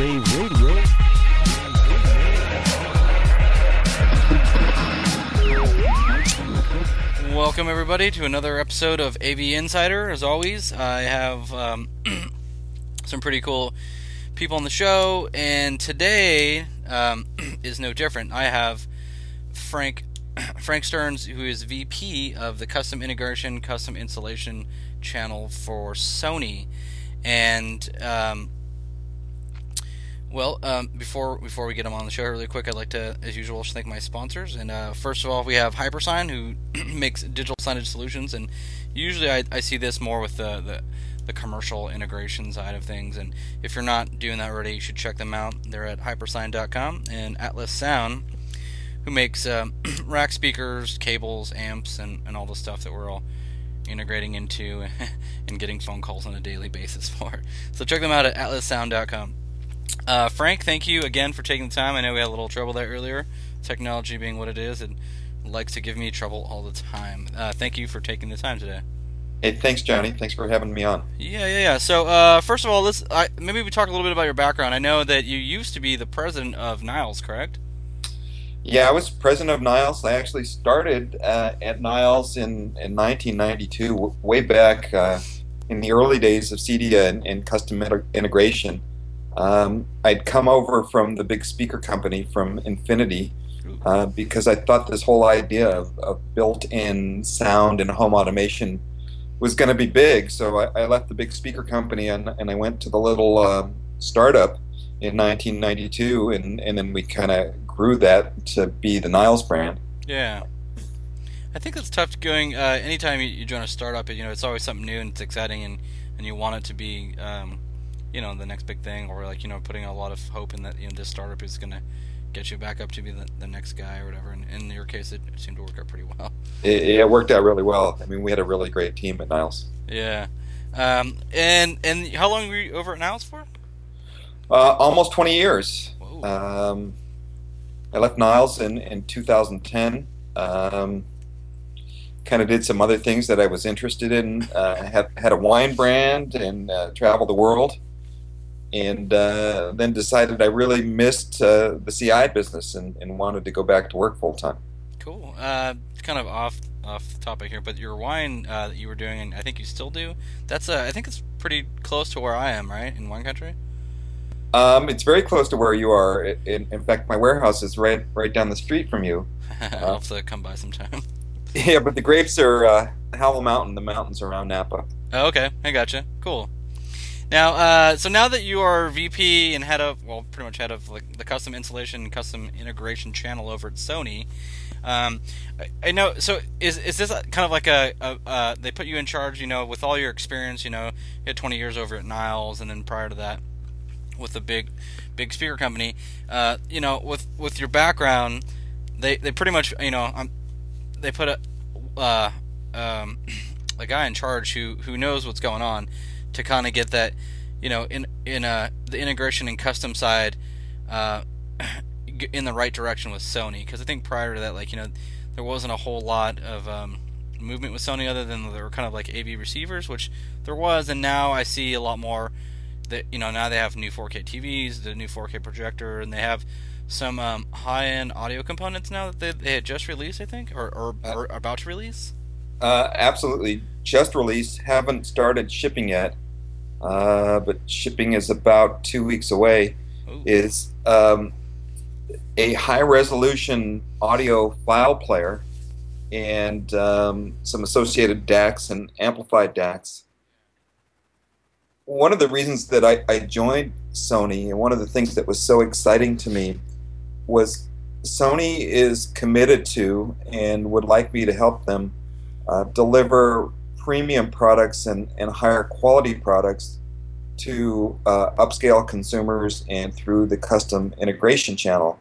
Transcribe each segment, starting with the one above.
Wave Radio. Welcome everybody to another episode of AV Insider. As always, I have some pretty cool people on the show, and today is no different. I have Frank Stearns, who is VP of the Custom Integration, Custom Installation channel for Sony. And before we get him on the show really quick, I'd like to, as usual, thank my sponsors. And first of all, we have Hypersign, who makes digital signage solutions. And usually I see this more with the commercial integration side of things. And if you're not doing that already, you should check them out. They're at hypersign.com. And Atlas Sound, who makes rack speakers, cables, amps, and all the stuff that we're all integrating into and getting phone calls on a daily basis for. So check them out at atlassound.com. Frank, thank you again for taking the time. I know we had a little trouble there earlier, technology being what it is, and likes to give me trouble all the time. Thank you for taking the time today. Hey, thanks, Johnny. Thanks for having me on. Yeah. So, first of all, maybe we talk a little bit about your background. I know that you used to be the president of Niles, correct? Yeah, I was president of Niles. I actually started at Niles in 1992, way back in the early days of CEDIA and custom integration. I'd come over from the big speaker company from Infinity because I thought this whole idea of built-in sound and home automation was going to be big. So I left the big speaker company and I went to the little startup in 1992, and then we kind of grew that to be the Niles brand. Yeah. I think it's tough going, anytime you join a startup, it's always something new and it's exciting, and you want it to be, the next big thing, or putting a lot of hope in that, this startup is going to get you back up to be the next guy or whatever. And in your case, it seemed to work out pretty well. It worked out really well. I mean, we had a really great team at Niles. Yeah. And how long were you over at Niles for? Almost 20 years. Whoa. I left Niles in 2010. Kind of did some other things that I was interested in. Had a wine brand and traveled the world. And then decided I really missed the CI business and wanted to go back to work full time. Cool. Kind of off topic here, but your wine that you were doing, and I think you still do, that's I think it's pretty close to where I am, right, in wine country? It's very close to where you are. In fact, my warehouse is right down the street from you. I'll have to come by sometime. Yeah, but the grapes are Howell Mountain, the mountains around Napa. Oh, okay, I gotcha. Cool. Now, so now that you are VP and pretty much head of the custom installation and custom integration channel over at Sony, I know. So is this kind of like they put you in charge, with all your experience, you had 20 years over at Niles, and then prior to that, with the big speaker company, with your background, they pretty much, they put a guy in charge who knows what's going on, to kind of get that, in the integration and custom side in the right direction with Sony. Because I think prior to that, there wasn't a whole lot of movement with Sony, other than they were kind of like AV receivers, which there was, and now I see a lot more that, now they have new 4K TVs, the new 4K projector, and they have some high-end audio components now that they had just released, I think, or about to release. Absolutely, just released. Haven't started shipping yet, but shipping is about 2 weeks away. Ooh. Is a high-resolution audio file player and some associated DACs and amplified DACs. One of the reasons that I joined Sony, and one of the things that was so exciting to me, was Sony is committed to and would like me to help them deliver premium products and higher quality products to upscale consumers and through the custom integration channel.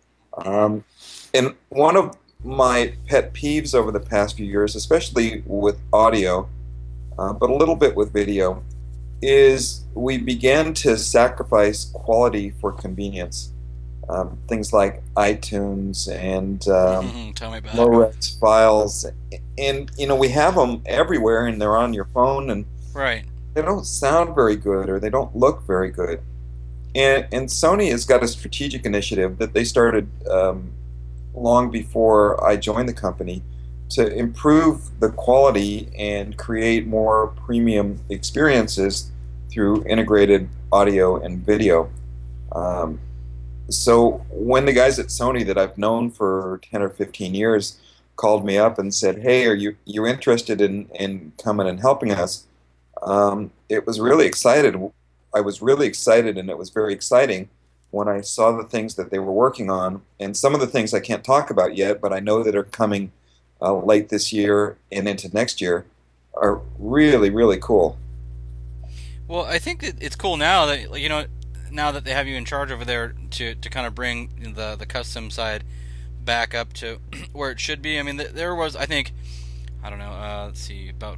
And one of my pet peeves over the past few years, especially with audio, but a little bit with video, is we began to sacrifice quality for convenience. Things like iTunes and Tell me about low-res files, and we have them everywhere, and they're on your phone, and right. they don't sound very good, or they don't look very good. And Sony has got a strategic initiative that they started long before I joined the company to improve the quality and create more premium experiences through integrated audio and video. Um, so when the guys at Sony that I've known for 10 or 15 years called me up and said, "Hey, are you interested in coming and helping us?" It was really excited. I was really excited, and it was very exciting when I saw the things that they were working on, and some of the things I can't talk about yet, but I know that are coming late this year and into next year are really, really cool. Well, I think it's cool now that now that they have you in charge over there to kind of bring the custom side back up to where it should be. I mean, there was, I think, I don't know, let's see, about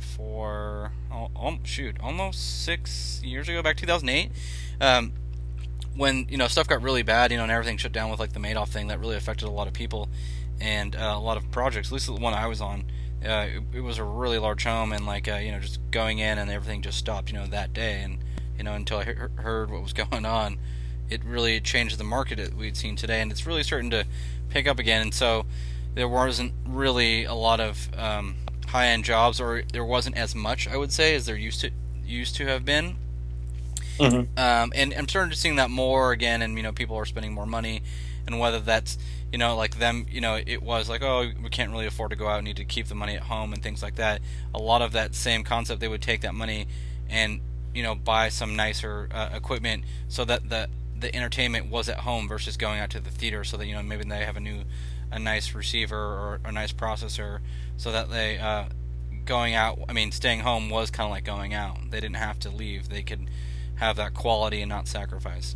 almost 6 years ago, back 2008, when stuff got really bad, and everything shut down with like the Madoff thing. That really affected a lot of people and a lot of projects. At least the one I was on, it was a really large home, and like just going in and everything just stopped, that day, and until I heard what was going on, it really changed the market that we'd seen today, and it's really starting to pick up again. And so there wasn't really a lot of high-end jobs, or there wasn't as much, I would say, as there used to have been. Hmm. And I'm starting to seeing that more again, and people are spending more money, and whether that's like them, it was like, oh, we can't really afford to go out, we need to keep the money at home and things like that. A lot of that same concept, they would take that money and buy some nicer equipment so that the entertainment was at home versus going out to the theater, so that maybe they have a nice receiver or a nice processor, so that they going out, I mean, staying home was kind of like going out. They didn't have to leave. They could have that quality and not sacrifice.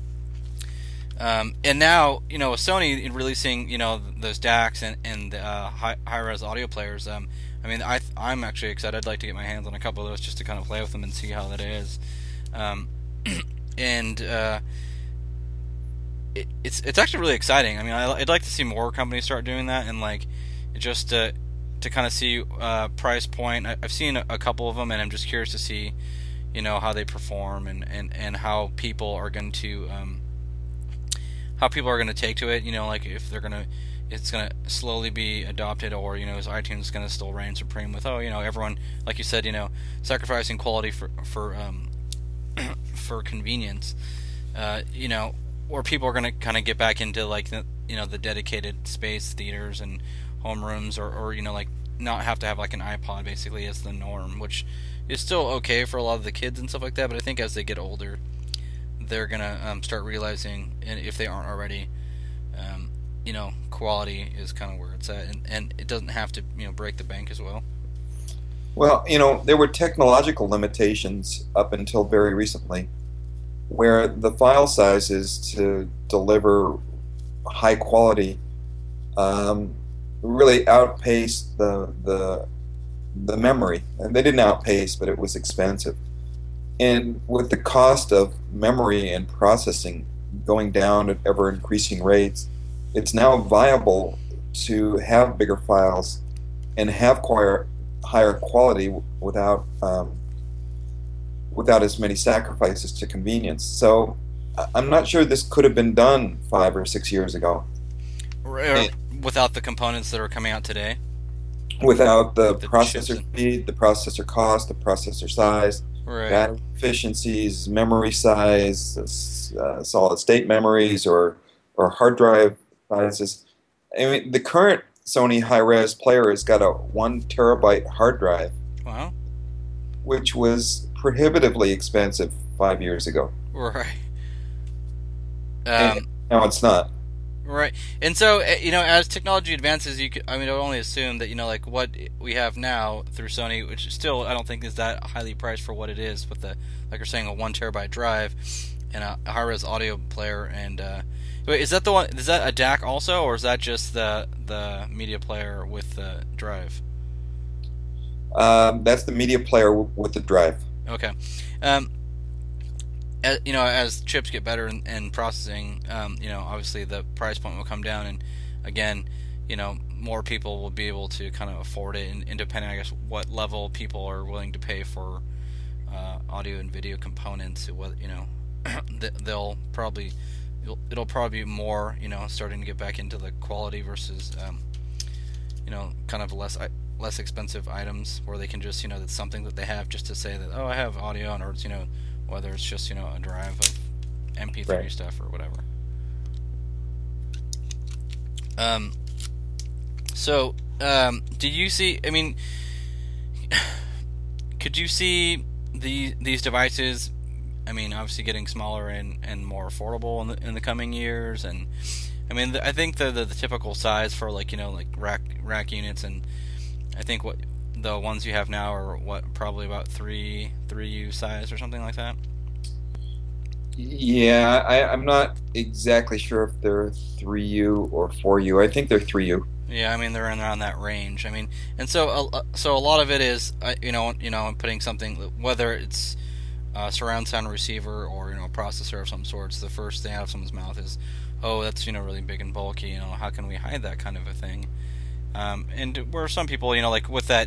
And now, with Sony releasing, those DACs and high-res audio players, I mean, I'm actually excited. I'd like to get my hands on a couple of those just to kind of play with them and see how that is. And it's actually really exciting. I mean, I'd like to see more companies start doing that, and like just to kind of see price point. I've seen a couple of them, and I'm just curious to see how they perform, and how people are going to take to it. Like if it's gonna slowly be adopted, or is iTunes gonna still reign supreme with everyone, like you said, sacrificing quality for for convenience, or people are gonna kind of get back into like the dedicated space theaters and homerooms, or like not have to have like an iPod basically as the norm, which is still okay for a lot of the kids and stuff like that. But I think as they get older, they're gonna start realizing, and if they aren't already, quality is kind of where it's at, and it doesn't have to break the bank as well. Well, there were technological limitations up until very recently, where the file sizes to deliver high quality really outpaced the memory. And they didn't outpace, but it was expensive. And with the cost of memory and processing going down at ever increasing rates, it's now viable to have bigger files and have higher quality without as many sacrifices to convenience. So I'm not sure this could have been done 5 or 6 years ago. Or without the components that are coming out today. Without the The processor chips. speed, the processor cost, the processor size, Right. battery efficiencies, memory size, solid state memories, or hard drive sizes. I mean, the current Sony high-res player has got a 1 terabyte hard drive, Wow. which was prohibitively expensive 5 years ago. Right. And Um, now it's not. right. And so, as technology advances, I would only assume that, like what we have now through Sony, which still I don't think is that highly priced for what it is, with like you're saying, a 1 terabyte drive and a high-res audio player. And wait, is that the one? Is that a DAC also, or is that just the media player with the drive? That's the media player with the drive. Okay. As chips get better in processing, obviously the price point will come down, and again, more people will be able to kind of afford it, and depending, I guess, what level people are willing to pay for audio and video components, they'll probably it'll probably be more, starting to get back into the quality versus kind of less expensive items where they can just, it's something that they have just to say that, oh, I have audio, or it's, whether it's just, a drive of MP3 Right. stuff or whatever. Did you see, I mean, could you see these devices, I mean, obviously getting smaller and more affordable in the coming years? And I mean, I think the typical size for, like, like rack units, and I think what the ones you have now are probably about 3U size or something like that. Yeah, I'm not exactly sure if they're 3U or 4U. I think they're 3U. Yeah, I mean, they're in around that range. I mean, and so a lot of it is, I'm putting something, whether it's a surround sound receiver or, a processor of some sorts. The first thing out of someone's mouth is, oh, that's, really big and bulky. How can we hide that kind of a thing? And where some people, like with that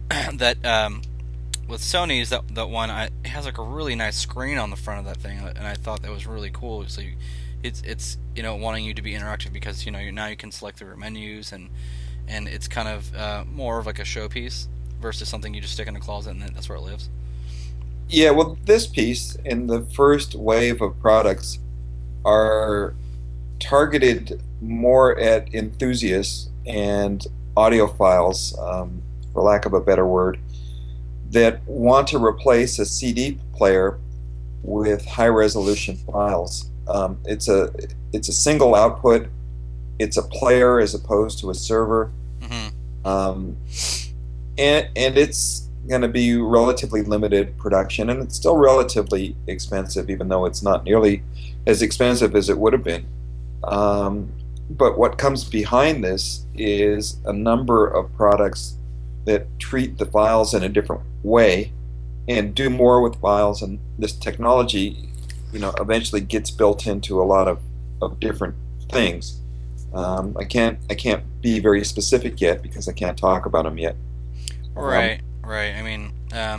with Sony's, that one, it has like a really nice screen on the front of that thing, and I thought that was really cool. So it's wanting you to be interactive, because now you can select the menus, and it's kind of more of like a showpiece versus something you just stick in a closet and that's where it lives. Yeah, well, this piece and the first wave of products are targeted more at enthusiasts and audiophiles, for lack of a better word, that want to replace a CD player with high-resolution files. It's a single output. It's a player as opposed to a server, um, and it's going to be relatively limited production, and it's still relatively expensive, even though it's not nearly as expensive as it would have been. But what comes behind this is a number of products that treat the files in a different way and do more with files, and this technology, eventually gets built into a lot of different things. I can't be very specific yet because I can't talk about them yet. Right. I mean,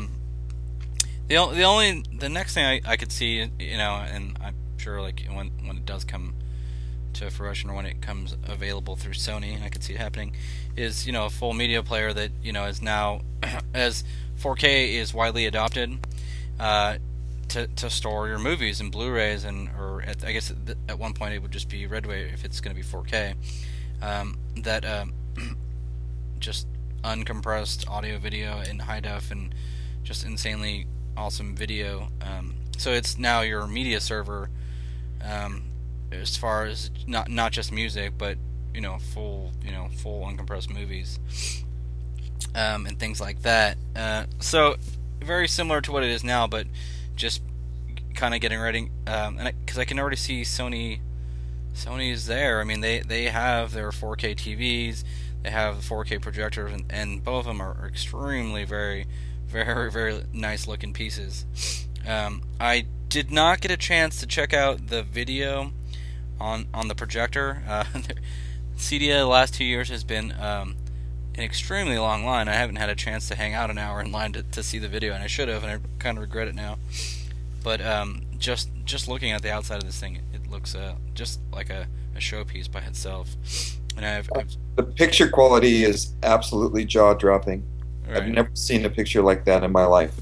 the next thing I could see, and I'm sure, like, when it does come to fruition, or when it comes available through Sony, I could see it happening, is, a full media player that, is now, as 4K is widely adopted, to store your movies and Blu-rays, I guess at one point it would just be Redway if it's going to be 4K, that just uncompressed audio, video in high def, and just insanely awesome video. So it's now your media server, as far as not just music, but full uncompressed movies, and things like that. So very similar to what it is now, but just kind of getting ready. And because I can already see Sony's there. I mean, they have their 4K TVs. They have 4K projectors, and both of them are extremely very, very, very nice looking pieces. I did not get a chance to check out the video on the projector. CDA the last 2 years has been an extremely long line. I haven't had a chance to hang out an hour in line to see the video, and I should have, and I kind of regret it now. But just looking at the outside of this thing, it looks just like a showpiece by itself. And the picture quality is absolutely jaw-dropping. Right. I've never seen a picture like that in my life.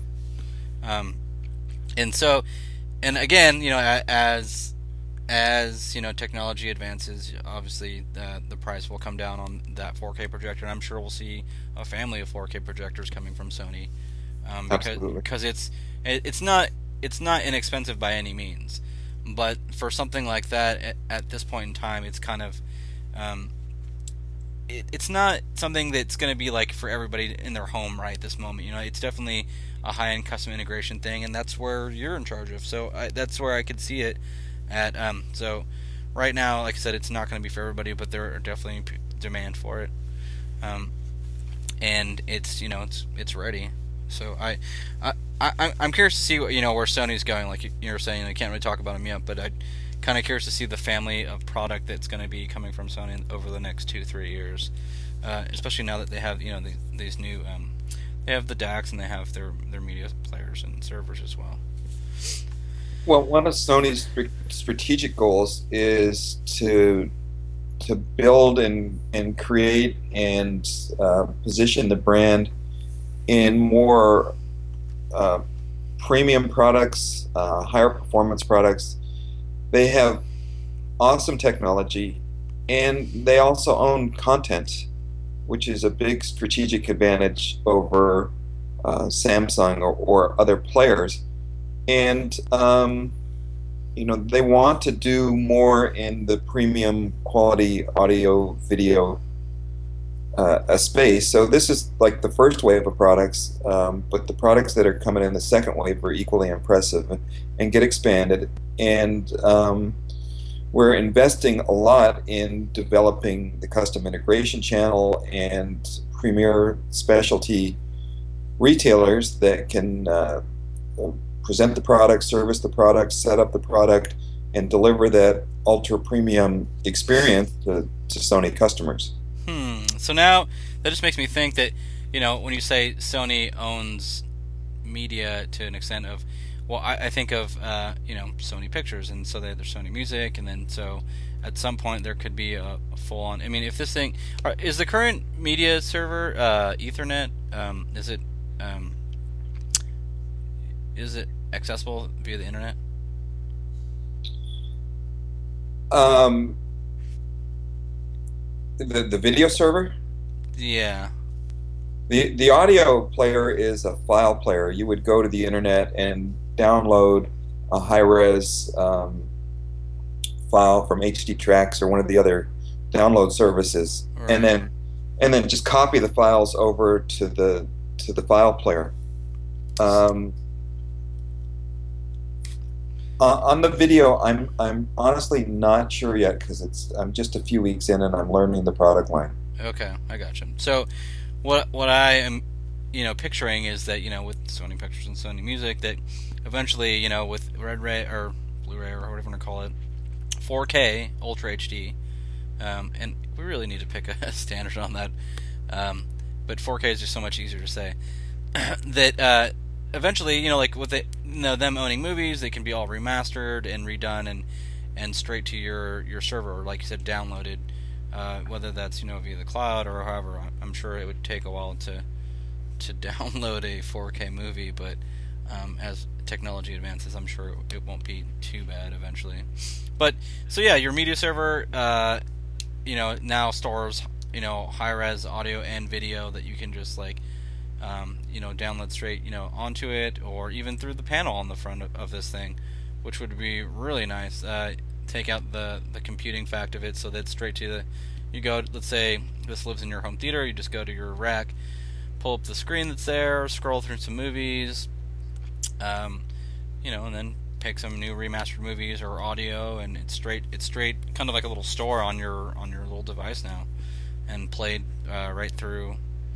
And again, as technology advances, obviously the price will come down on that 4K projector, and I'm sure we'll see a family of 4K projectors coming from Sony, because it's not inexpensive by any means, but for something like that at this point in time, it's kind of it's not something that's going to be like for everybody in their home right this moment. It's definitely a high-end custom integration thing, and that's where you're in charge of. So that's where I could see it at. So right now, like I said, it's not going to be for everybody, but there are definitely demand for it, and it's it's ready. So I'm curious to see what, where Sony's going. Like you were saying, I can't really talk about them yet, but I'm kind of curious to see the family of product that's going to be coming from Sony over the next 2-3 years, especially now that they have these new they have the DACs, and they have their media players and servers as well. Well, one of Sony's strategic goals is to build and create and position the brand in more uh, premium products, higher performance products. They have awesome technology, and they also own content, which is a big strategic advantage over Samsung or other players. And they want to do more in the premium quality audio video a space. So this is like the first wave of products, but the products that are coming in the second wave are equally impressive and get expanded. And we're investing a lot in developing the custom integration channel and premier specialty retailers that can present the product, service the product, set up the product, and deliver that ultra premium experience to Sony customers. So now that just makes me think that, when you say Sony owns media to an extent of, well, I think of, Sony Pictures, and so they have their Sony Music, and then so at some point there could be a full-on. I mean, if this thing is the current media server Ethernet, um, is it accessible via the internet? Um, the video server, Yeah. the audio player is a file player. You would go to the internet and download a high res file from HD Tracks or one of the other download services, and Right. then just copy the files over to the file player. Um, on the video, I'm honestly not sure yet because I'm just a few weeks in and I'm learning the product line. Okay, I got you. So, what I am, picturing is that with Sony Pictures and Sony Music, that eventually, with Red Ray or Blu-ray or whatever you want to call it, 4K Ultra HD, and we really need to pick a standard on that. But 4K is just so much easier to say. That eventually, like with them owning movies, they can be all remastered and redone and straight to your server, or like you said, downloaded. Whether that's via the cloud or however, I'm sure it would take a while to download a 4K movie, but as technology advances, I'm sure it won't be too bad eventually. But so yeah, your media server, now stores high res audio and video that you can just like download straight onto it, or even through the panel on the front of this thing, which would be really nice. Take out the computing fact of it, so that's straight to you go, let's say this lives in your home theater, you just go to your rack, pull up the screen that's there, scroll through some movies, and then pick some new remastered movies or audio, and it's straight kind of like a little store on your little device now, and played right through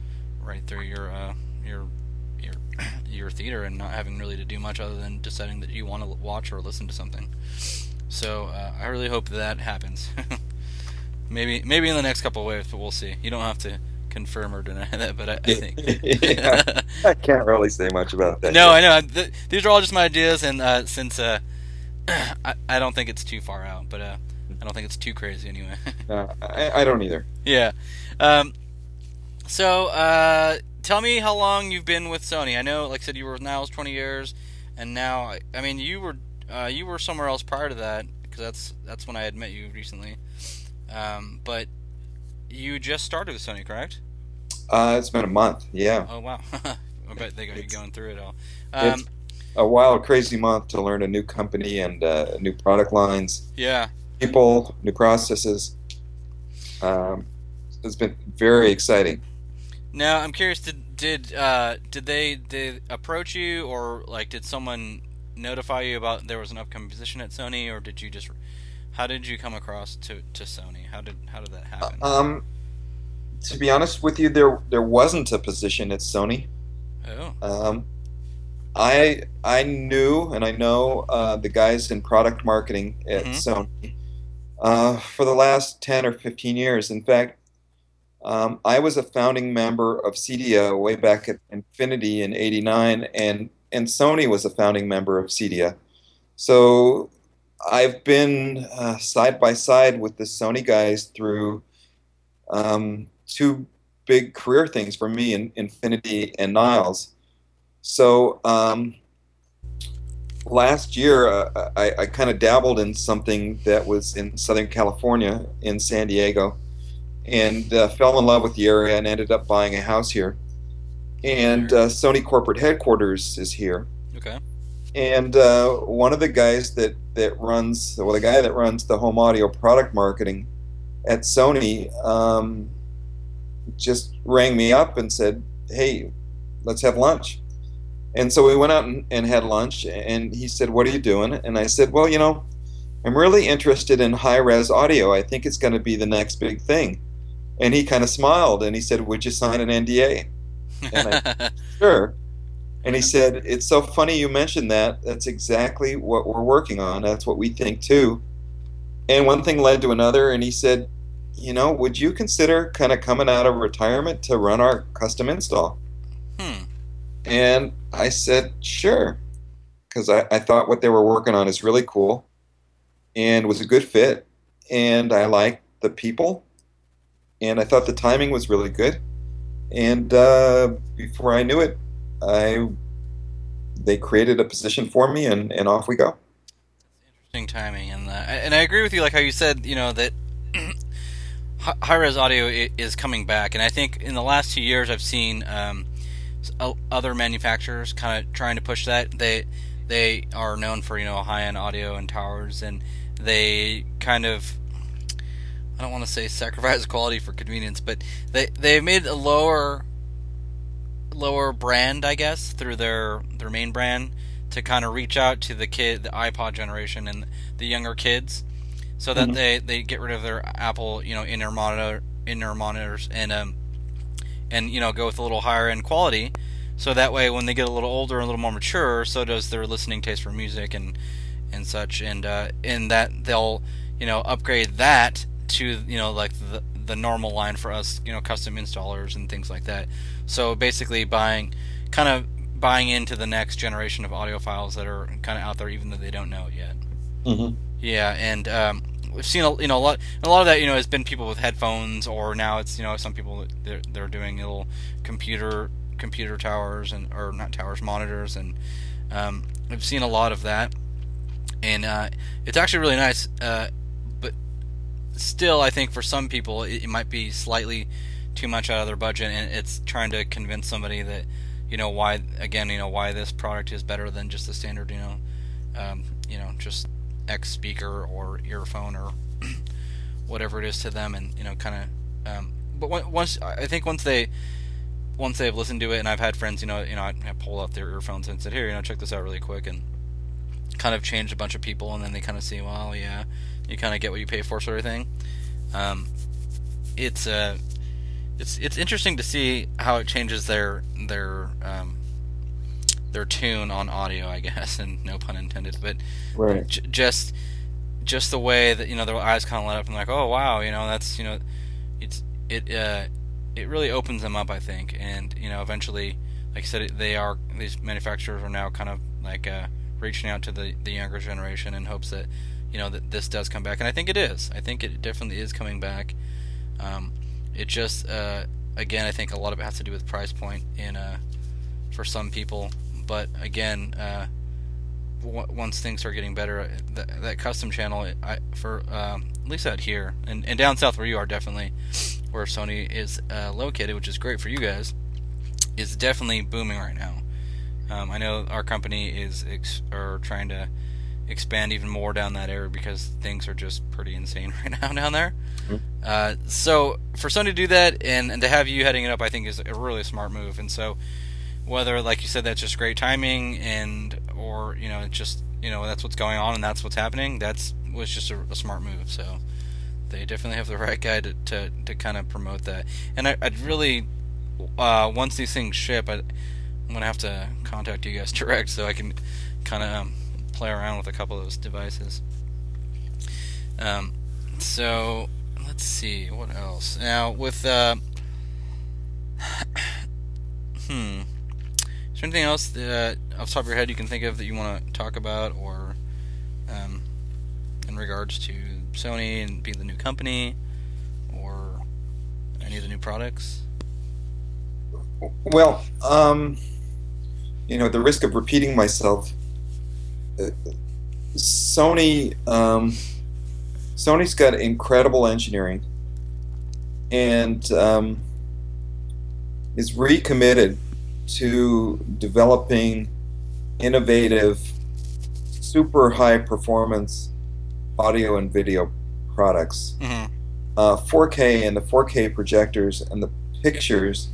your your theater, and not having really to do much other than deciding that you want to watch or listen to something. So I really hope that happens. maybe in the next couple of waves, but we'll see. You don't have to confirm or deny that, but I think. Yeah, I can't really say much about that No, yet. I know. These are all just my ideas, and since I don't think it's too far out, but I don't think it's too crazy anyway. I don't either. Yeah. So tell me how long you've been with Sony. I know, like I said, you were with Niles 20 years, and now I mean you were somewhere else prior to that, because that's when I had met you recently. But you just started with Sony, correct? It's been a month. Yeah, Oh wow. I bet they got you going through it all. it's a wild, crazy month to learn a new company and new product lines, Yeah. people, new processes. Um, it's been very exciting. Now I'm curious. Did they approach you, or like did someone notify you about there was an upcoming position at Sony, or did you just how did you come across to Sony? How did that happen? To be honest with you, there wasn't a position at Sony. Oh. Um, I knew and I know the guys in product marketing at Mhm. Sony for the last 10 or 15 years. In fact, I was a founding member of Cedia way back at Infinity in '89, and Sony was a founding member of Cedia. So I've been side by side with the Sony guys through two big career things for me in Infinity and Niles. So last year, I kind of dabbled in something that was in Southern California, in San Diego, and fell in love with the area and ended up buying a house here. And Sony corporate headquarters is here. Okay. And one of the guys the guy that runs the home audio product marketing at Sony, just rang me up and said, "Hey, let's have lunch." And so we went out and had lunch. And he said, "What are you doing?" And I said, "Well, I'm really interested in high res audio. I think it's going to be the next big thing." And he kind of smiled and he said, "Would you sign an NDA?" And I, "Sure." And he said, "It's so funny you mentioned that. That's exactly what we're working on. That's what we think too." And one thing led to another, and he said, "Would you consider kind of coming out of retirement to run our custom install?" Hmm. And I said, "Sure," because I thought what they were working on is really cool and was a good fit. And I liked the people, and I thought the timing was really good. And before I knew it, I they created a position for me, and off we go. Interesting timing, and I agree with you. Like how you said, that high res audio is coming back, and I think in the last 2 years I've seen other manufacturers kind of trying to push that. They are known for high end audio and towers, and they kind of, I don't want to say sacrifice quality for convenience, but they made a lower brand, I guess, through their main brand to kind of reach out to the iPod generation and the younger kids, so that they get rid of their Apple inner monitors and go with a little higher end quality, so that way when they get a little older and a little more mature, so does their listening taste for music and such, and in that they'll upgrade that to like the normal line for us custom installers and things like that. So basically buying into the next generation of audiophiles that are kind of out there, even though they don't know it yet. Mm-hmm. Yeah, and we've seen a lot of that has been people with headphones, or now it's some people they're doing little computer towers, or not towers, monitors, and I've seen a lot of that, and it's actually really nice. But still, I think for some people it might be slightly too much out of their budget, and it's trying to convince somebody that why this product is better than just the standard just X speaker or earphone or whatever it is to them, and kind of but once they've listened to it, and I've had friends I pulled out their earphones and said, "Here, check this out really quick," and kind of changed a bunch of people, and then they kind of see, well, yeah, you kind of get what you pay for, sort of thing. It's interesting to see how it changes their tune on audio, I guess, and no pun intended, but Right. Just the way that their eyes kind of light up and like, oh wow, that's it really opens them up, I think, and eventually, like I said, these manufacturers are now kind of like reaching out to the younger generation in hopes that that this does come back, and I think it is. I think it definitely is coming back. It just again, I think a lot of it has to do with price point for some people, but again, once things start getting better, that custom channel, for at least out here and down south where you are, definitely where Sony is located, which is great for you guys, is definitely booming right now. I know our company is trying to expand even more down that area because things are just pretty insane right now down there. Mm-hmm. So for Sony to do that and to have you heading it up, I think is a really smart move. And so whether, like you said, that's just great timing, or just that's what's going on and that's what's happening, was just a smart move. So they definitely have the right guy to kind of promote that. And I'd really, once these things ship, I'm gonna have to contact you guys direct so I can kind of play around with a couple of those devices. So let's see what else. Now with is there anything else that off the top of your head you can think of that you want to talk about, or in regards to Sony and being the new company, or any of the new products? Well, at the risk of repeating myself, uh, Sony Sony's got incredible engineering and is recommitted to developing innovative, super high performance audio and video products. Mm-hmm. 4K and the 4K projectors and the pictures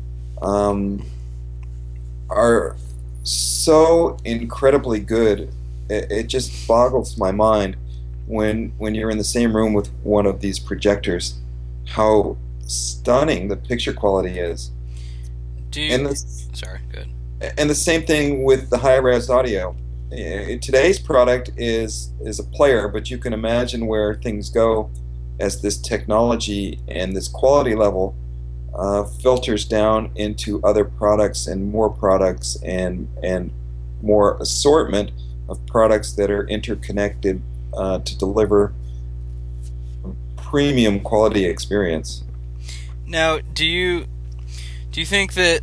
are so incredibly good. It just boggles my mind when you're in the same room with one of these projectors, how stunning the picture quality is. Sorry, good. And the same thing with the high-res audio. Today's product is a player, but you can imagine where things go as this technology and this quality level filters down into other products and more assortment of products that are interconnected to deliver premium quality experience. Now, do you think that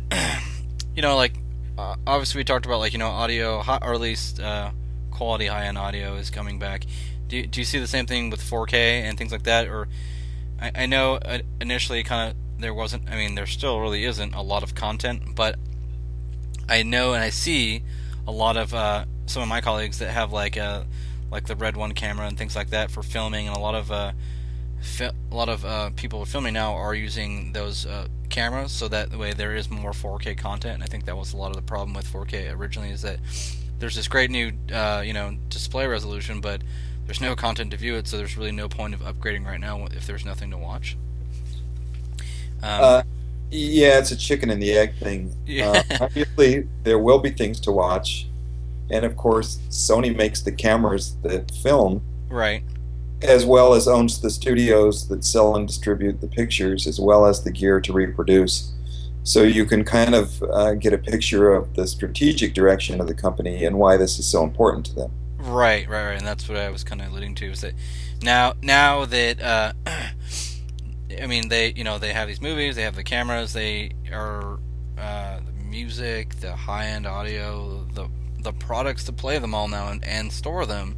obviously we talked about audio, or at least quality high-end audio is coming back. Do you see the same thing with 4K and things like that? Or I know initially kind of there still really isn't a lot of content, but I know and I see a lot of some of my colleagues that have like the Red One camera and things like that for filming, and a lot of people filming now are using those cameras, so that way there is more 4K content. And I think that was a lot of the problem with 4K originally, is that there's this great new display resolution, but there's no content to view it, so there's really no point of upgrading right now if there's nothing to watch. Yeah, it's a chicken and the egg thing. Yeah. Obviously, there will be things to watch, and of course, Sony makes the cameras that film, right, as well as owns the studios that sell and distribute the pictures, as well as the gear to reproduce. So you can kind of get a picture of the strategic direction of the company and why this is so important to them. Right, and that's what I was kind of alluding to, is that now that they have these movies, they have the cameras, they are the music, the high-end audio, the products to play them all now and store them.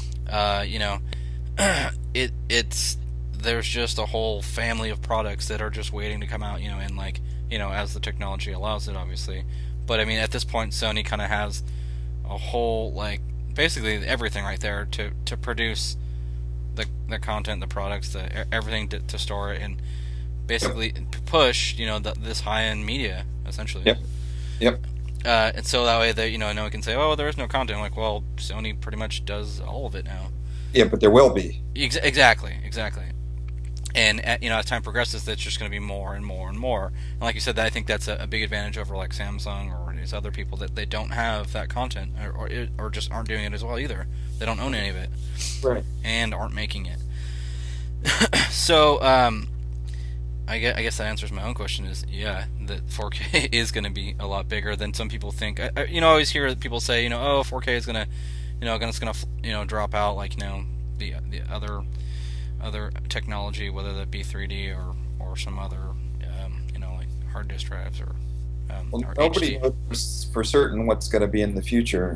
It's there's just a whole family of products that are just waiting to come out, as the technology allows it, obviously. But I mean, at this point, Sony kind of has a whole basically everything right there to produce the content, the products, everything to store it, and basically push this high-end media, essentially. Yep. And so that way no one can say, oh, there is no content. I'm like, well, Sony pretty much does all of it now. Yeah, but there will be. Exactly. And as time progresses, that's just going to be more and more and more. And like you said, I think that's a big advantage over like Samsung or these other people, that they don't have that content, or just aren't doing it as well either. They don't own any of it, right? And aren't making it. So I guess that answers my own question. Is that 4K is going to be a lot bigger than some people think. I always hear people say, 4K is going to drop out, the other technology, whether that be 3D or some other hard disk drives or or nobody HD. knows for certain what's going to be in the future,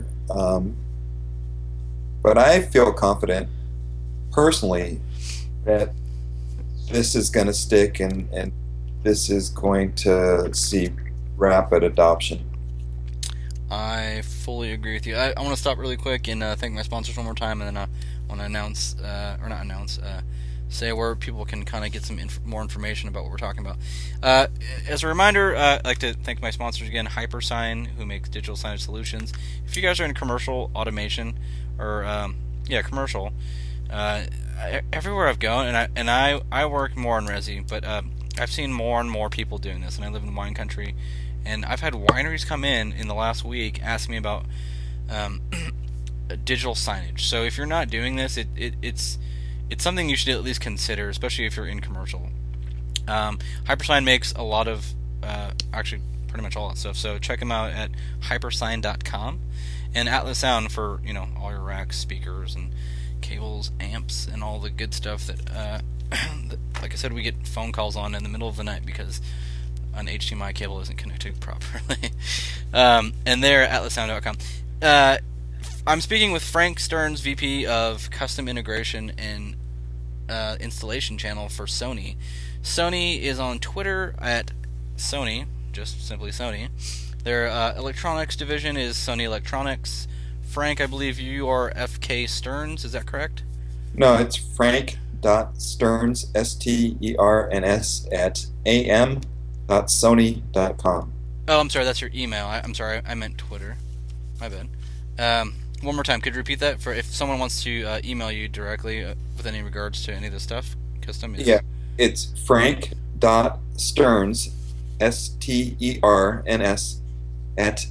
but I feel confident personally that this is going to stick, and this is going to see rapid adoption. I fully agree with you. I want to stop really quick and thank my sponsors one more time, and then I want to say where people can kind of get some more information about what we're talking about. As a reminder, I'd like to thank my sponsors again, Hypersign, who makes digital signage solutions. If you guys are in commercial automation, or commercial, everywhere I've gone, and I work more in resi, but I've seen more and more people doing this, and I live in wine country. And I've had wineries come in the last week asking me about digital signage. So if you're not doing this, it's something you should at least consider, especially if you're in commercial. Hypersign makes a lot of, actually pretty much all that stuff. So check them out at hypersign.com, and Atlas Sound for all your racks, speakers, and cables, amps, and all the good stuff that, that, like I said, we get phone calls on in the middle of the night because an HDMI cable isn't connected properly. And they're at atlassound.com. I'm speaking with Frank Stearns, VP of Custom Integration and Installation Channel for Sony. Sony is on Twitter at Sony, just simply Sony. Their electronics division is Sony Electronics. Frank, I believe you are FK Stearns, is that correct? No, it's frank.stearns, S-T-E-R-N-S, at am.sony.com. Oh, I'm sorry, that's your email. I'm sorry, I meant Twitter. My bad. One more time, could you repeat that? For if someone wants to email you directly with any regards to any of this stuff, custom is... Yeah, it's frank.stearns, S-T-E-R-N-S, at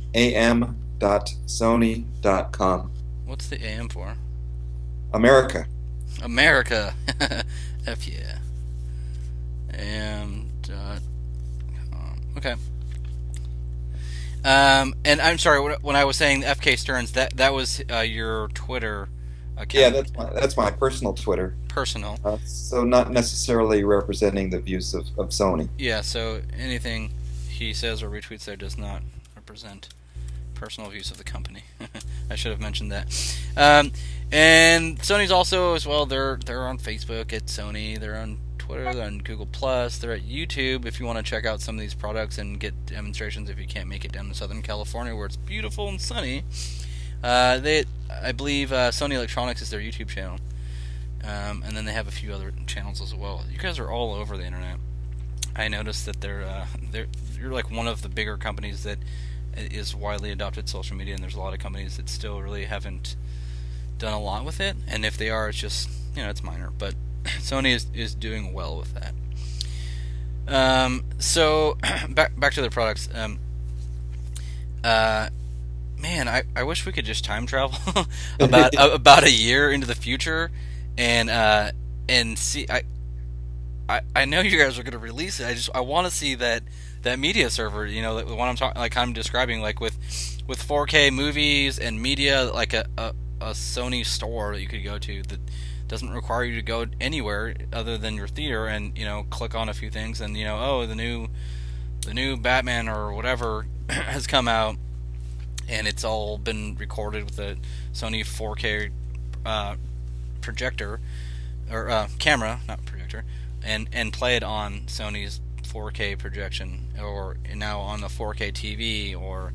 am.sony.com. What's the AM for? America. America. F yeah. Am.com. Okay. And I'm sorry, when I was saying FK Stearns, that was your Twitter account. Yeah, that's my personal Twitter. Personal. So not necessarily representing the views of Sony. Yeah, so anything he says or retweets there does not represent personal views of the company. I should have mentioned that. And Sony's also, as well, they're on Facebook at Sony, they're on Twitter, they're on Google+, they're at YouTube if you want to check out some of these products and get demonstrations if you can't make it down to Southern California where it's beautiful and sunny. I believe Sony Electronics is their YouTube channel. And then they have a few other channels as well. You guys are all over the internet. I noticed that you're like one of the bigger companies that is widely adopted social media, and there's a lot of companies that still really haven't done a lot with it. And if they are, it's just, it's minor. But Sony is doing well with that. So back to their products. Man, I wish we could just time travel about a year into the future, and see. I know you guys are going to release it. I want to see that media server. The one I'm talking, like I'm describing, like with 4K movies and media, like a Sony store that you could go to that doesn't require you to go anywhere other than your theater, and click on a few things, and oh, the new Batman or whatever has come out, and it's all been recorded with a Sony 4K projector or camera, not projector, and played on Sony's 4K projection, or now on the 4K TV, or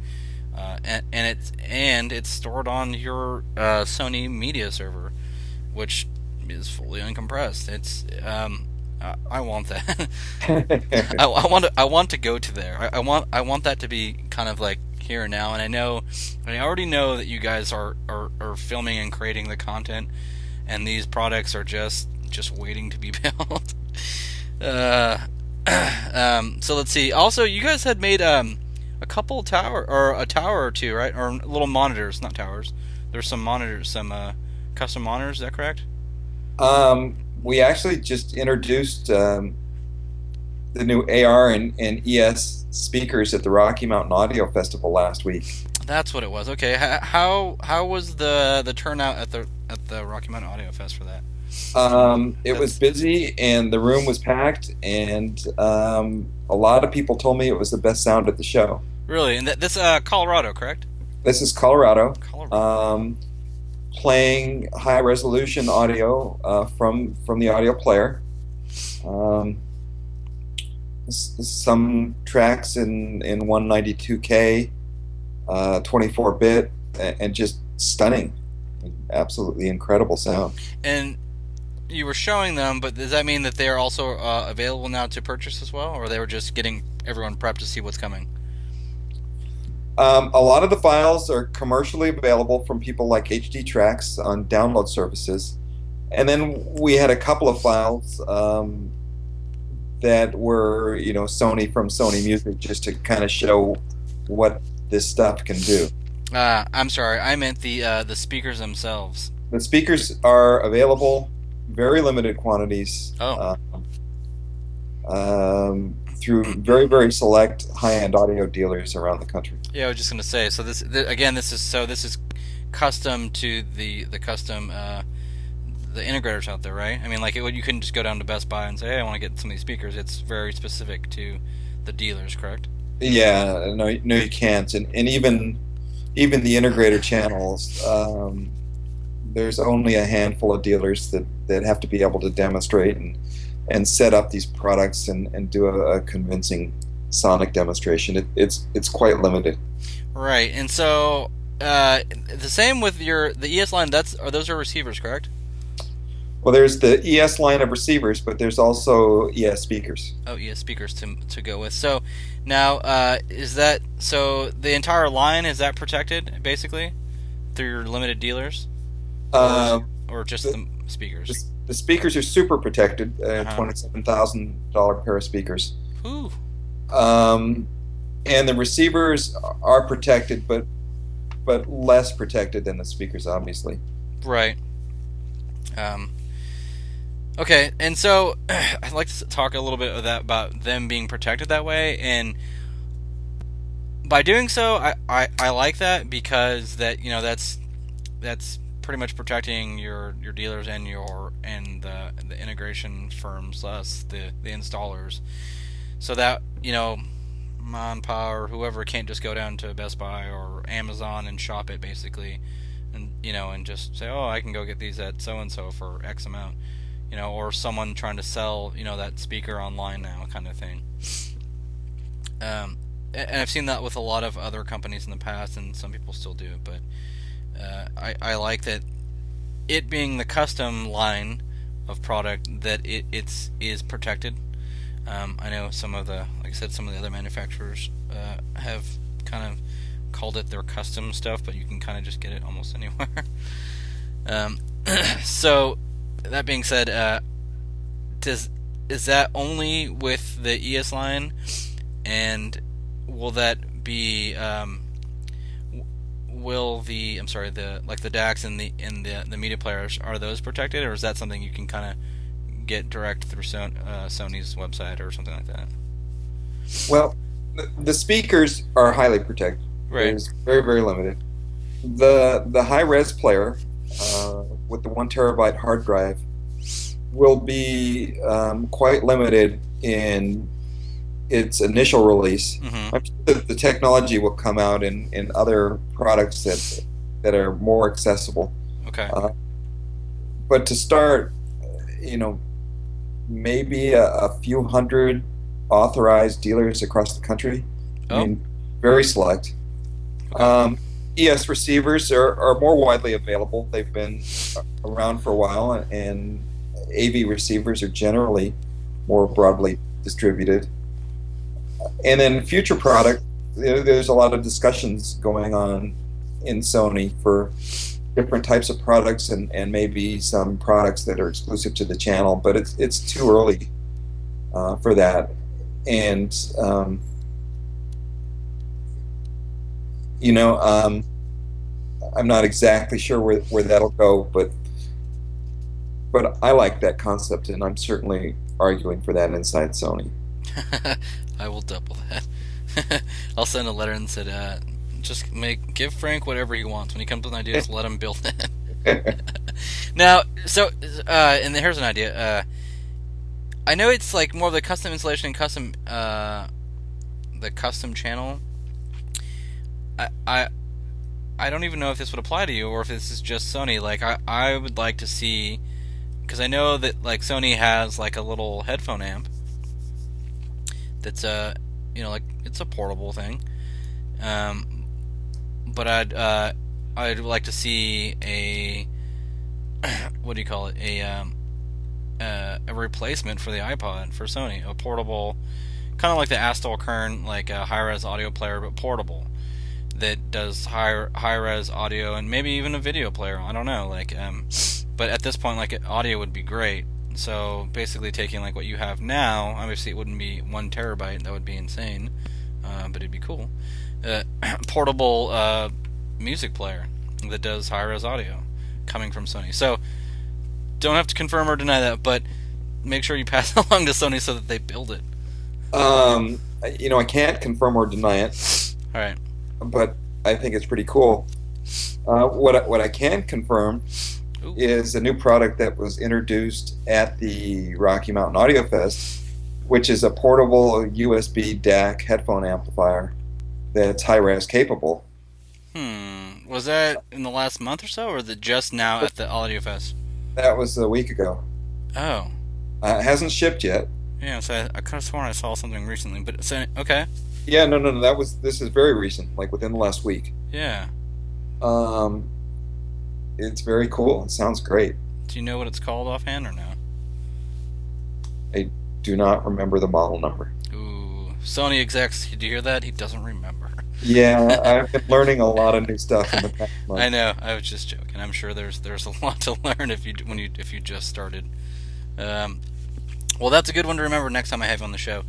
and it's stored on your Sony media server, which is fully uncompressed. It's I want that. I want to go to there. I want that to be kind of like here and now. And I already know that you guys are filming and creating the content, and these products are just waiting to be built. So let's see. Also, you guys had made a couple tower or a tower or two, right? Or little monitors, not towers. There's some monitors, some custom monitors. Is that correct? We actually just introduced the new AR and ES speakers at the Rocky Mountain Audio Festival last week. That's what it was. Okay, how was the turnout at the Rocky Mountain Audio Fest for that? It was busy, and the room was packed, and a lot of people told me it was the best sound at the show. Really? And this Colorado, correct? This is Colorado. Playing high resolution audio from the audio player. Some tracks in 192K, 24-bit, and just stunning, absolutely incredible sound. And you were showing them, but does that mean that they are also available now to purchase as well, or they were just getting everyone prepped to see what's coming? A lot of the files are commercially available from people like HD Tracks on download services, and then we had a couple of files that were, Sony from Sony Music, just to kind of show what this stuff can do. I'm sorry, I meant the speakers themselves. The speakers are available, very limited quantities. Through very, very select high-end audio dealers around the country. Yeah, I was just going to say. So this is custom to the custom the integrators out there, right? I mean, like you couldn't just go down to Best Buy and say, "Hey, I want to get some of these speakers." It's very specific to the dealers, correct? Yeah, no, you can't, and even the integrator channels. There's only a handful of dealers that have to be able to demonstrate and set up these products and do a convincing sonic demonstration. It's quite limited. Right, and so the same with the ES line. Those are receivers, correct? Well, there's the ES line of receivers, but there's also ES speakers. Oh, ES speakers to go with. So now is that so the entire line, is that protected basically through your limited dealers, or just the speakers? The speakers are super protected. $27,000 pair of speakers. Ooh. And the receivers are protected, but less protected than the speakers, obviously. Right. Okay, and so I'd like to talk a little bit about them being protected that way, and by doing so, I like that, because that's pretty much protecting your dealers and the integration firms, us the installers, so that Monpa or whoever can't just go down to Best Buy or Amazon and shop it basically, and just say, oh, I can go get these at so and so for X amount, or someone trying to sell that speaker online now, kind of thing. And I've seen that with a lot of other companies in the past, and some people still do. But I like that it being the custom line of product, that it is protected. I know some of the other manufacturers have kind of called it their custom stuff, but you can kind of just get it almost anywhere. So that being said, is that only with the ES line, and will that be will the the DACs and the media players, are those protected, or is that something you can kind of get direct through Sony's website or something like that? Well, the speakers are highly protected. Right. It's very, very limited. The high-res player with the 1 terabyte hard drive will be quite limited in its initial release. Mm-hmm. I'm sure that the technology will come out in other products that are more accessible. Okay. But to start, maybe a few hundred authorized dealers across the country. Oh. I mean, very select. ES receivers are more widely available. They've been around for a while, and AV receivers are generally more broadly distributed. And then future product, there's a lot of discussions going on in Sony for different types of products, and maybe some products that are exclusive to the channel, but it's too early for that. And I'm not exactly sure where that'll go, but I like that concept, and I'm certainly arguing for that inside Sony. I will double that. I'll send a letter and said, just give Frank whatever he wants. When he comes with an idea, just let him build it. Now, and here's an idea. I know it's like more of the custom installation and the custom channel. I don't even know if this would apply to you, or if this is just Sony. Like, I would like to see, because I know that like Sony has like a little headphone amp that's like it's a portable thing. But I'd like to see a what do you call it, a replacement for the iPod for Sony, a portable, kind of like the Astral Kern, like a high-res audio player, but portable, that does high-res audio and maybe even a video player. I don't know, but at this point, like, audio would be great. So basically, taking like what you have now, obviously it wouldn't be 1 terabyte. That would be insane, but it'd be cool. Portable music player that does high-res audio coming from Sony. So don't have to confirm or deny that, but make sure you pass it along to Sony so that they build it. I can't confirm or deny it. All right. But I think it's pretty cool. What I can confirm Ooh. is a new product that was introduced at the Rocky Mountain Audio Fest, which is a portable USB DAC headphone amplifier that's high-res capable. Was that in the last month or so, or the just now at the Audio Fest? That was a week ago. Oh. It hasn't shipped yet. Yeah, so I could have sworn I saw something recently, but so, okay. Yeah, no. This is very recent, like within the last week. Yeah. Um, it's very cool. It sounds great. Do you know what it's called offhand or no? I do not remember the model number. Ooh. Sony execs, did you hear that? He doesn't remember. Yeah, I've been learning a lot of new stuff in the past month. I know. I was just joking. I'm sure there's a lot to learn if you just started. Well, that's a good one to remember next time I have you on the show.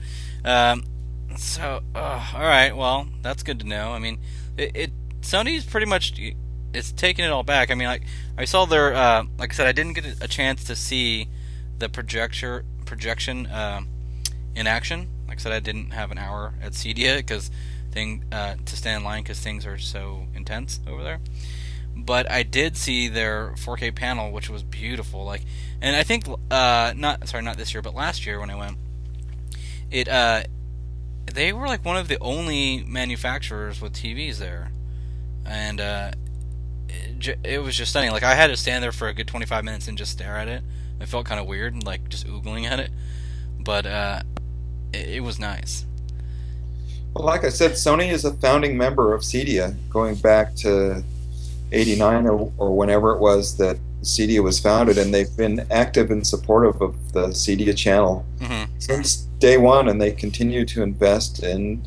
All right. Well, that's good to know. I mean, Sony's pretty much it's taking it all back. I mean, like I saw their like I said, I didn't get a chance to see the projection in action. Like I said, I didn't have an hour at CEDIA because to stand in line because things are so intense over there. But I did see their 4K panel, which was beautiful. Like, and I think not this year, but last year when I went, they were like one of the only manufacturers with TVs there, and it was just stunning. Like I had to stand there for a good 25 minutes and just stare at it. It felt kind of weird, like just oogling at it, but it was nice. Well, like I said, Sony is a founding member of CEDIA, going back to '89 or whenever it was that CEDIA was founded, and they've been active and supportive of the CEDIA channel since day one, and they continue to invest and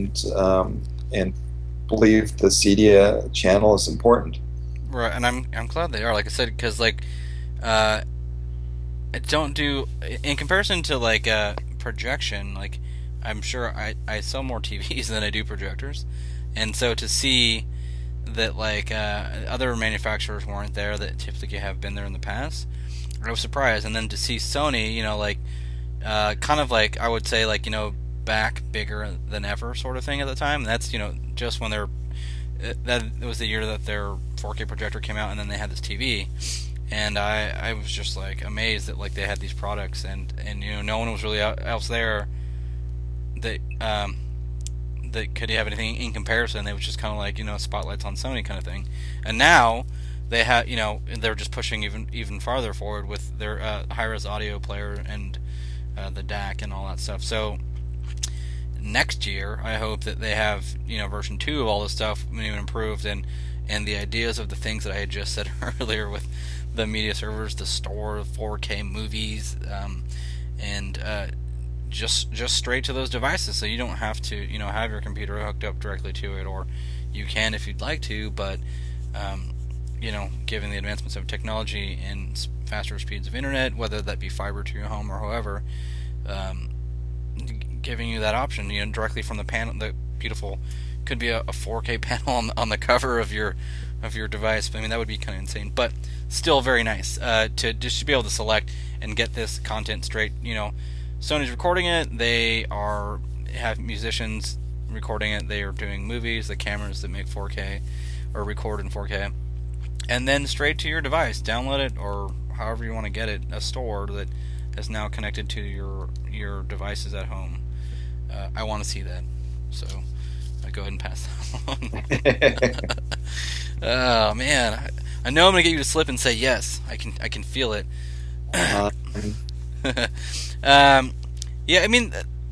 believe the CEDIA channel is important. Right, and I'm glad they are. Like I said, because like don't do in comparison to like projection. Like I'm sure I sell more TVs than I do projectors, and so to see that like other manufacturers weren't there that typically have been there in the past, I was surprised. And then to see Sony, you know, like kind of like I would say like, you know, back bigger than ever sort of thing at the time. And that's, you know, just when that was the year that their 4K projector came out, and then they had this TV, and I was just like amazed that like they had these products, and you know, no one was really else there that that could have anything in comparison. It was just kind of like, you know, spotlights on Sony kind of thing. And now they have, you know, they're just pushing even farther forward with their high-res audio player and the DAC and all that stuff. So next year, I hope that they have, you know, version 2 of all this stuff, you know, improved, and the ideas of the things that I had just said earlier with the media servers, the store, 4K movies, and just straight to those devices, so you don't have to, you know, have your computer hooked up directly to it, or you can if you'd like to, but you know, given the advancements of technology and faster speeds of internet, whether that be fiber to your home or however, giving you that option, you know, directly from the panel, the beautiful, could be a 4K panel on the cover of your device. I mean, that would be kind of insane, but still very nice to just be able to select and get this content straight. You know, Sony's recording it. They have musicians recording it. They are doing movies. The cameras that make 4K or record in 4K, and then straight to your device. Download it, or however you want to get it. A store that is now connected to your devices at home. I want to see that. So I go ahead and pass that on. Oh man, I know I'm gonna get you to slip and say yes. I can feel it. Yeah, I mean,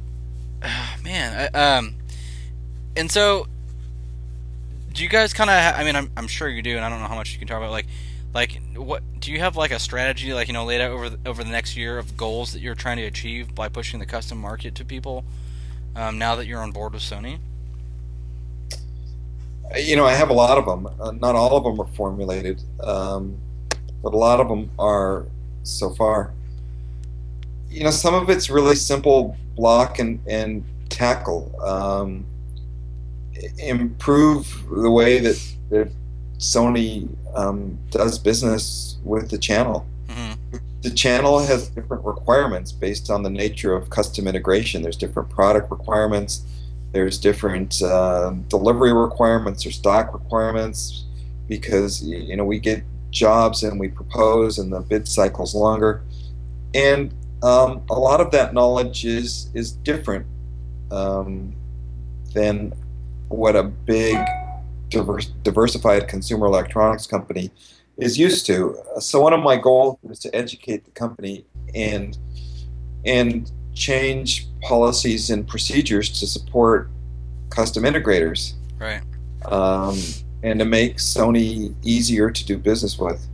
man, and so, do you guys kind of? I mean, I'm sure you do, and I don't know how much you can talk about. Like, what do you have like a strategy, like, you know, laid out over the next year of goals that you're trying to achieve by pushing the custom market to people? Now that you're on board with Sony. You know, I have a lot of them. Not all of them are formulated, but a lot of them are so far. You know, some of it's really simple block and tackle. Improve the way that Sony does business with the channel. Mm-hmm. The channel has different requirements based on the nature of custom integration. There's different product requirements. There's different delivery requirements or stock requirements, because, you know, we get jobs and we propose, and the bid cycle's longer. And a lot of that knowledge is different than what a big diversified consumer electronics company is used to. So one of my goals is to educate the company and change policies and procedures to support custom integrators, Right. and to make Sony easier to do business with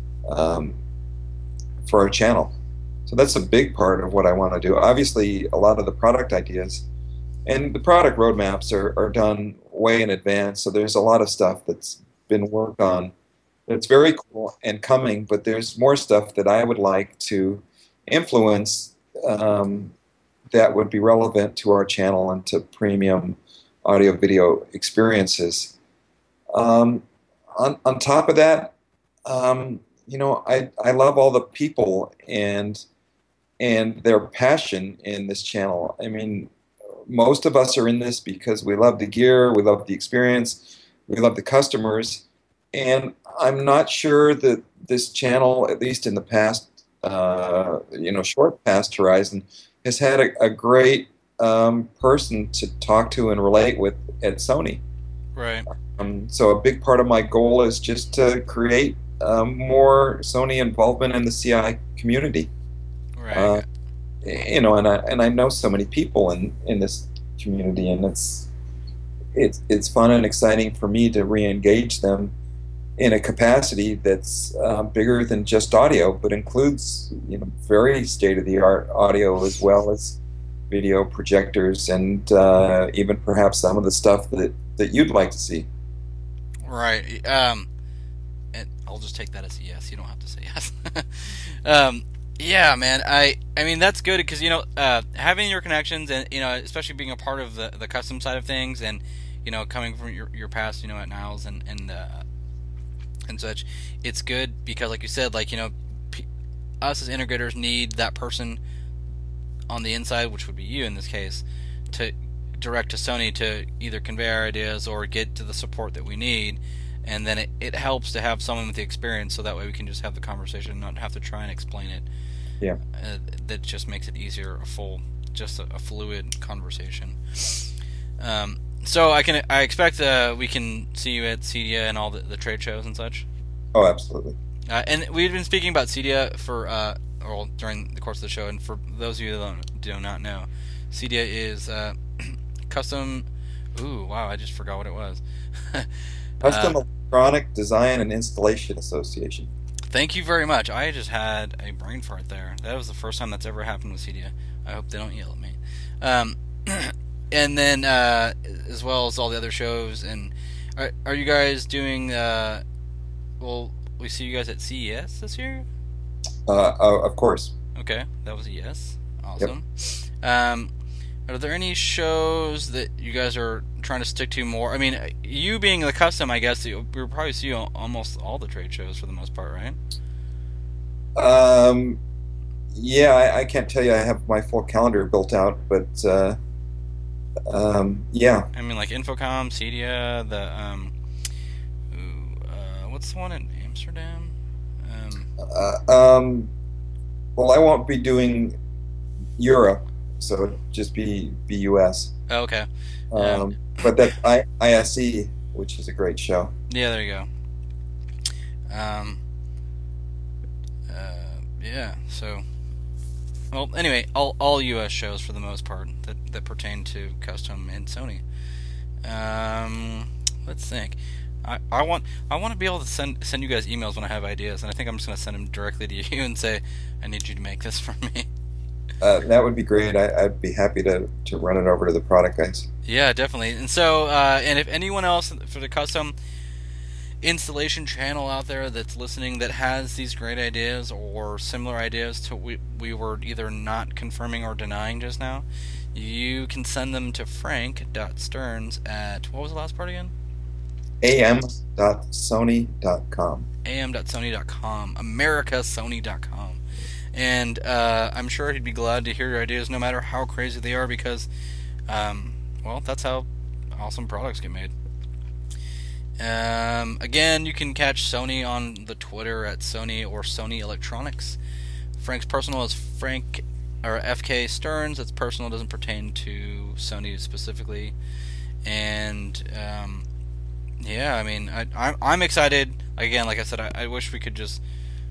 for our channel. So that's a big part of what I want to do. Obviously, a lot of the product ideas and the product roadmaps are done way in advance. So there's a lot of stuff that's been worked on that's very cool and coming, but there's more stuff that I would like to influence that would be relevant to our channel and to premium audio video experiences. On top of that, I love all the people and their passion in this channel. I mean, most of us are in this because we love the gear, we love the experience, we love the customers, and I'm not sure that this channel, at least in the past, short past horizon, has had a great person to talk to and relate with at Sony. Right. So a big part of my goal is just to create more Sony involvement in the CI community. Right. And I know so many people in this community, and it's fun and exciting for me to re-engage them in a capacity that's bigger than just audio, but includes very state-of-the-art audio as well as video projectors and even perhaps some of the stuff that you'd like to see. Right. And I'll just take that as a yes. You don't have to say yes. Yeah, man. I mean, that's good because having your connections and especially being a part of the custom side of things, and coming from your past, at Niles and such, it's good because, like you said, us as integrators need that person on the inside, which would be you in this case, to direct to Sony to either convey our ideas or get to the support that we need. And then it helps to have someone with the experience, so that way we can just have the conversation and not have to try and explain it. Yeah. That just makes it easier, a fluid conversation. So I expect we can see you at CEDIA and all the trade shows and such. Oh, absolutely. And we've been speaking about CEDIA during the course of the show, and for those of you that do not know, CEDIA is custom. Ooh, wow! I just forgot what it was. Custom Electronic Design and Installation Association. Thank you very much. I just had a brain fart there. That was the first time that's ever happened with CEDIA. I hope they don't yell at me. And then, as well as all the other shows, and are you guys doing? Will we see you guys at CES this year? Of course. Okay, that was a yes. Awesome. Yep. Are there any shows that you guys are trying to stick to more? I mean, you being the custom, I guess we'll probably see you almost all the trade shows for the most part, right? Yeah, I can't tell you I have my full calendar built out, but yeah. I mean, like Infocom, CEDIA, what's the one in Amsterdam? Well, I won't be doing Europe, so it'll just be US. Oh, okay. But that ISE, which is a great show. Yeah, there you go. Yeah. So, well, anyway, all US shows for the most part that pertain to custom and Sony. Let's think. I want to be able to send you guys emails when I have ideas, and I think I'm just going to send them directly to you and say, I need you to make this for me. That would be great. I'd be happy to run it over to the product guys. Yeah, definitely. And so, and if anyone else for the custom installation channel out there that's listening that has these great ideas or similar ideas to we were either not confirming or denying just now, you can send them to frank.stearns at, what was the last part again? am.sony.com. am.sony.com. americasony.com. And I'm sure he'd be glad to hear your ideas, no matter how crazy they are, because, well, that's how awesome products get made. Again, you can catch Sony on the Twitter at Sony or Sony Electronics. Frank's personal is Frank or FK Stearns. It's personal, doesn't pertain to Sony specifically. And yeah, I mean, I'm excited. Again, like I said, I wish we could just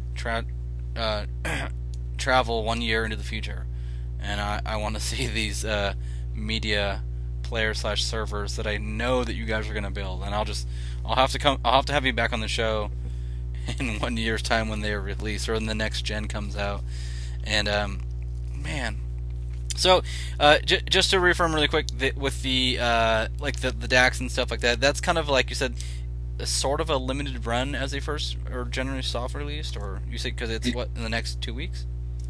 travel 1 year into the future, and I want to see these media players / servers that I know that you guys are going to build, and I'll have to have you back on the show in 1 year's time when they are released or when the next gen comes out. And man, so just to reaffirm really quick, with the like the DAX and stuff like that, that's kind of like you said, a sort of a limited run as they first or generally soft released, or you said because it's what in the next 2 weeks.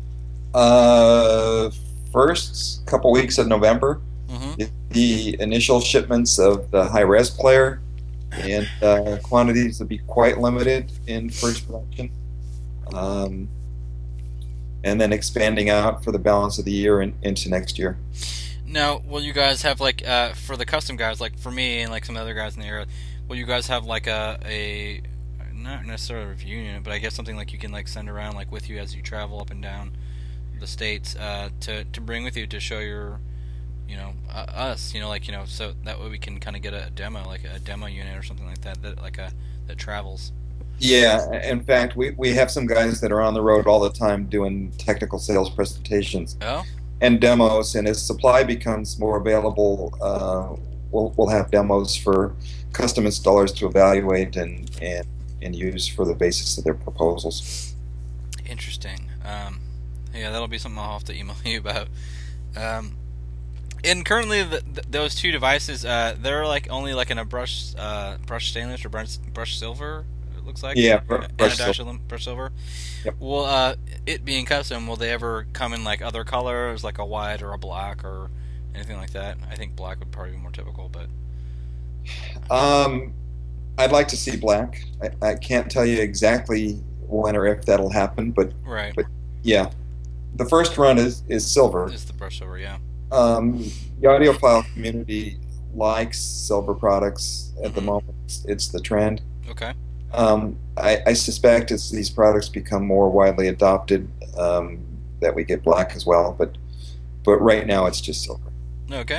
First couple weeks of November, the initial shipments of the high-res player, and quantities will be quite limited in first production, and then expanding out for the balance of the year and into next year. Now, will you guys have like for the custom guys, like for me and like some other guys in the area, will you guys have like a not necessarily a review unit, but I guess something like you can like send around like with you as you travel up and down the states to bring with you to show your us so that way we can kind of get a demo, like a demo unit or something like that that travels. Yeah, in fact, we have some guys that are on the road all the time doing technical sales presentations and demos, and as supply becomes more available, we'll have demos for custom installers to evaluate and use for the basis of their proposals. Interesting. Yeah, that'll be something I'll have to email you about. And currently, those two devices, they're like only like in a brush stainless or brush silver. It looks like. Yeah, brush silver. Yep. Well, it being custom, will they ever come in like other colors, like a white or a black or anything like that? I think black would probably be more typical, but. I'd like to see black. I can't tell you exactly when or if that'll happen, but right. But yeah, the first run is silver. It's the brush silver, yeah. The audiophile community likes silver products at the moment. It's the trend. Okay. I suspect as these products become more widely adopted, that we get black as well. But right now it's just silver. Okay.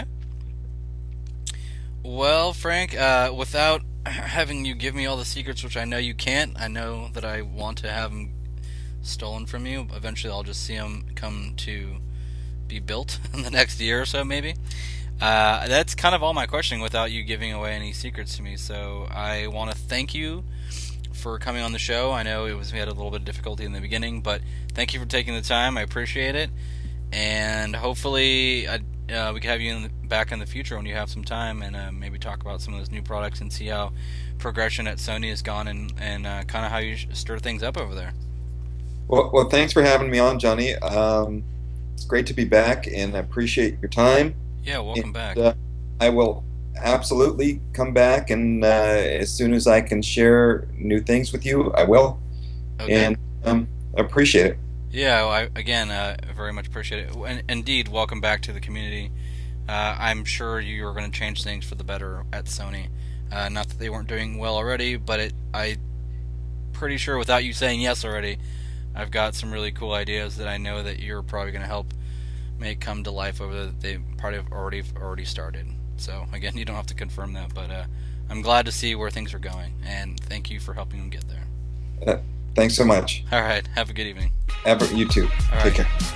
Well, Frank, without having you give me all the secrets, which I know you can't, I know that I want to have them stolen from you. Eventually, I'll just see them come to be built in the next year or so, maybe. That's kind of all my questioning without you giving away any secrets to me. So I want to thank you for coming on the show. I know we had a little bit of difficulty in the beginning, but thank you for taking the time. I appreciate it, and hopefully we can have you back in the future when you have some time, and maybe talk about some of those new products and see how progression at Sony has gone, and kind of how you stir things up over there. Well, thanks for having me on, Johnny. It's great to be back, and I appreciate your time. Yeah, welcome back. I will absolutely come back, and as soon as I can share new things with you, I will. Okay. And I appreciate it. Yeah, well, I very much appreciate it. And indeed, welcome back to the community. I'm sure you are going to change things for the better at Sony. Not that they weren't doing well already, but I'm pretty sure without you saying yes already, I've got some really cool ideas that I know that you're probably going to help make come to life over there that they probably have already started. So again, you don't have to confirm that, but I'm glad to see where things are going, and thank you for helping them get there. Thanks so much. All right, have a good evening. You too. All Take right. care.